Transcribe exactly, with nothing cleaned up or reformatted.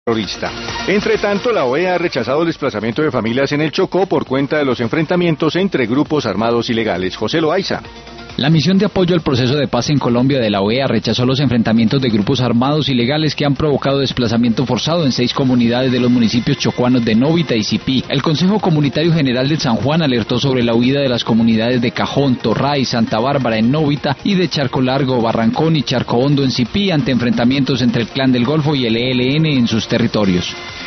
terrorista. Entre tanto, la O E A ha rechazado el desplazamiento de familias en el Chocó por cuenta de los enfrentamientos entre grupos armados ilegales. José Loaiza. La misión de apoyo al proceso de paz en Colombia de la O E A rechazó los enfrentamientos de grupos armados ilegales que han provocado desplazamiento forzado en seis comunidades de los municipios chocuanos de Novita y Sipí. El Consejo Comunitario General de San Juan alertó sobre la huida de las comunidades de Cajón, Torrá y Santa Bárbara en Novita y de Charco Largo, Barrancón y Charco Hondo en Sipí ante enfrentamientos entre el Clan del Golfo y el E L N en sus territorios.